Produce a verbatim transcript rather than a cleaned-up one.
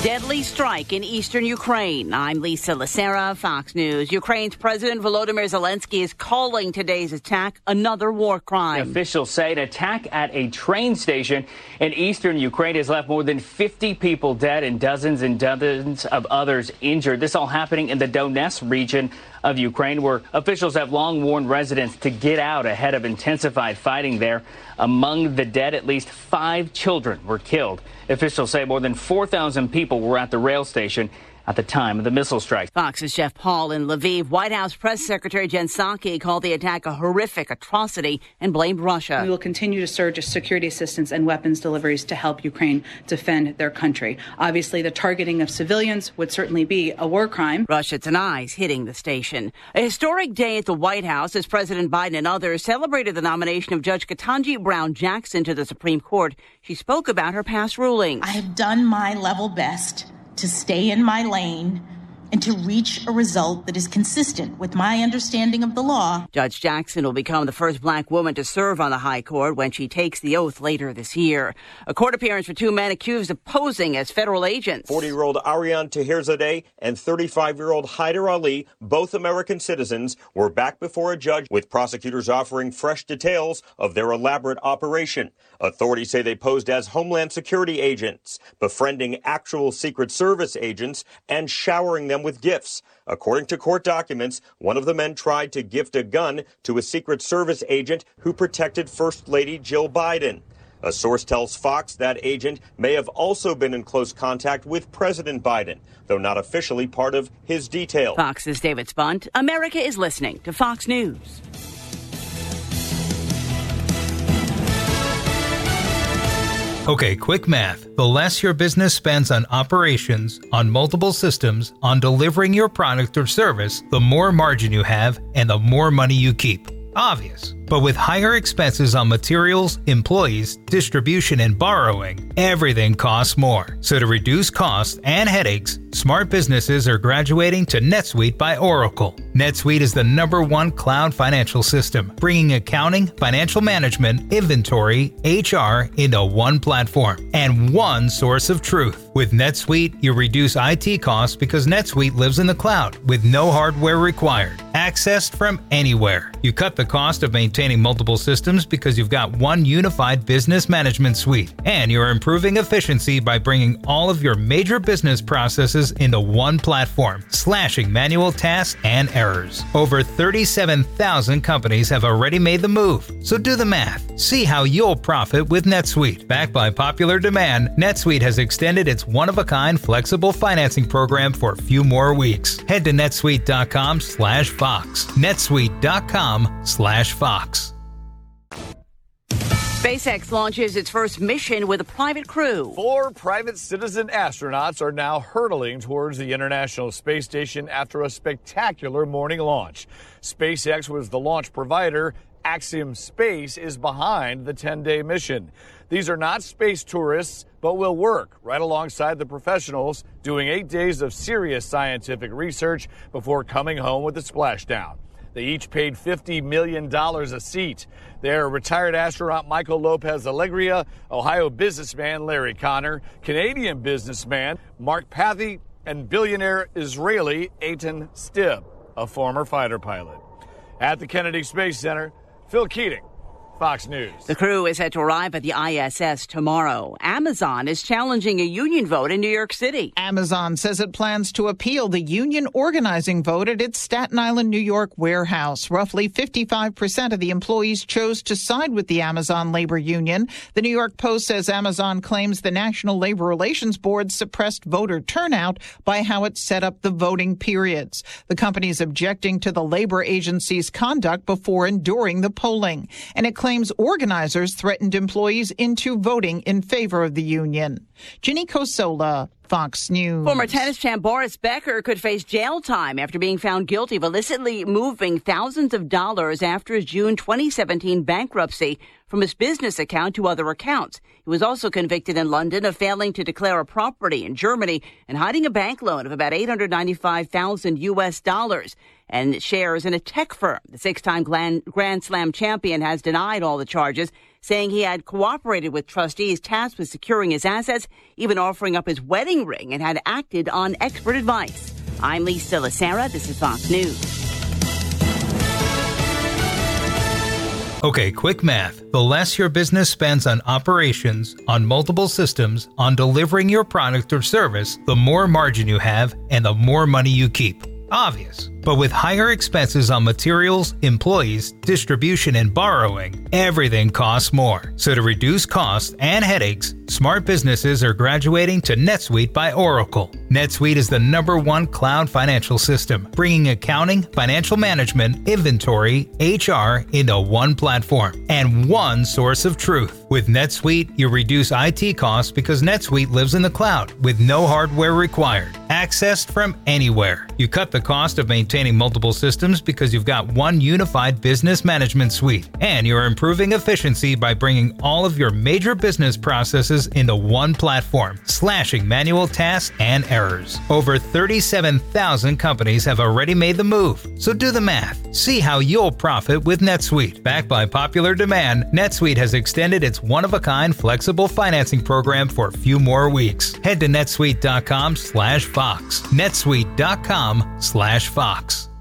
Deadly strike in eastern Ukraine. I'm Lisa Lacera, Fox News. Ukraine's President Volodymyr Zelensky is calling today's attack another war crime. Officials say an attack at a train station in eastern Ukraine has left more than fifty people dead and dozens and dozens of others injured. This all happening in the Donetsk region of Ukraine, where officials have long warned residents to get out ahead of intensified fighting there. Among the dead, at least five children were killed. Officials say more than four thousand people were at the rail station at the time of the missile strike. Fox's Jeff Paul in Lviv. White House Press Secretary Jen Psaki called the attack a horrific atrocity and blamed Russia. We will continue to surge security assistance and weapons deliveries to help Ukraine defend their country. Obviously, the targeting of civilians would certainly be a war crime. Russia denies hitting the station. A historic day at the White House as President Biden and others celebrated the nomination of Judge Ketanji Brown Jackson to the Supreme Court. She spoke about her past rulings. I have done my level best to stay in my lane and to reach a result that is consistent with my understanding of the law. Judge Jackson will become the first black woman to serve on the high court when she takes the oath later this year. A court appearance for two men accused of posing as federal agents. forty-year-old Ariane Tahirzadeh and thirty-five-year-old Haider Ali, both American citizens, were back before a judge with prosecutors offering fresh details of their elaborate operation. Authorities say they posed as Homeland Security agents, befriending actual Secret Service agents and showering them with gifts. According to court documents, one of the men tried to gift a gun to a Secret Service agent who protected First Lady Jill Biden. A source tells Fox that agent may have also been in close contact with President Biden, though not officially part of his detail. Fox's David Spunt. America is listening to Fox News. Okay, quick math. The less your business spends on operations, on multiple systems, on delivering your product or service, the more margin you have and the more money you keep. Obvious. But with higher expenses on materials, employees, distribution, and borrowing, everything costs more. So to reduce costs and headaches, smart businesses are graduating to NetSuite by Oracle. NetSuite is the number one cloud financial system, bringing accounting, financial management, inventory, H R into one platform and one source of truth. With NetSuite, you reduce I T costs because NetSuite lives in the cloud with no hardware required, accessed from anywhere. You cut the cost of maintaining multiple systems because you've got one unified business management suite, and you're improving efficiency by bringing all of your major business processes into one platform, slashing manual tasks and errors. Over thirty-seven thousand companies have already made the move, so do the math. See how you'll profit with NetSuite. Backed by popular demand, NetSuite has extended its one-of-a-kind flexible financing program for a few more weeks. Head to netsuite.com slash Fox. netsuite.com slash Fox. SpaceX launches its first mission with a private crew. Four private citizen astronauts are now hurtling towards the International Space Station after a spectacular morning launch. SpaceX was the launch provider. Axiom Space is behind the ten-day mission. These are not space tourists, but will work right alongside the professionals doing eight days of serious scientific research before coming home with a splashdown. They each paid fifty million dollars a seat. They're retired astronaut Michael Lopez Alegria, Ohio businessman Larry Connor, Canadian businessman Mark Pathy, and billionaire Israeli Eitan Stib, a former fighter pilot. At the Kennedy Space Center, Phil Keating, Fox News. The crew is set to arrive at the I S S tomorrow. Amazon is challenging a union vote in New York City. Amazon says it plans to appeal the union organizing vote at its Staten Island, New York warehouse. Roughly fifty-five percent of the employees chose to side with the Amazon labor union. The New York Post says Amazon claims the National Labor Relations Board suppressed voter turnout by how it set up the voting periods. The company is objecting to the labor agency's conduct before and during the polling, and it claims organizers threatened employees into voting in favor of the union. Ginny Cosola, Fox News. Former tennis champ Boris Becker could face jail time after being found guilty of illicitly moving thousands of dollars after his June twenty seventeen bankruptcy from his business account to other accounts. He was also convicted in London of failing to declare a property in Germany and hiding a bank loan of about eight hundred ninety-five thousand U S dollars and shares in a tech firm. The six-time Grand Slam champion has denied all the charges, saying he had cooperated with trustees tasked with securing his assets, even offering up his wedding ring, and had acted on expert advice. I'm Lisa Lacera. This is Fox News. Okay, quick math. The less your business spends on operations, on multiple systems, on delivering your product or service, the more margin you have and the more money you keep. Obvious. But with higher expenses on materials, employees, distribution, and borrowing, everything costs more. So to reduce costs and headaches, smart businesses are graduating to NetSuite by Oracle. NetSuite is the number one cloud financial system, bringing accounting, financial management, inventory, H R into one platform and one source of truth. With NetSuite, you reduce I T costs because NetSuite lives in the cloud with no hardware required, accessed from anywhere. You cut the cost of maintaining multiple systems because you've got one unified business management suite, and you're improving efficiency by bringing all of your major business processes into one platform, slashing manual tasks and errors. Over thirty-seven thousand companies have already made the move, so do the math. See how you'll profit with NetSuite. Backed by popular demand, NetSuite has extended its one-of-a-kind flexible financing program for a few more weeks. Head to netsuite dot com slash Fox. netsuite dot com slash Fox.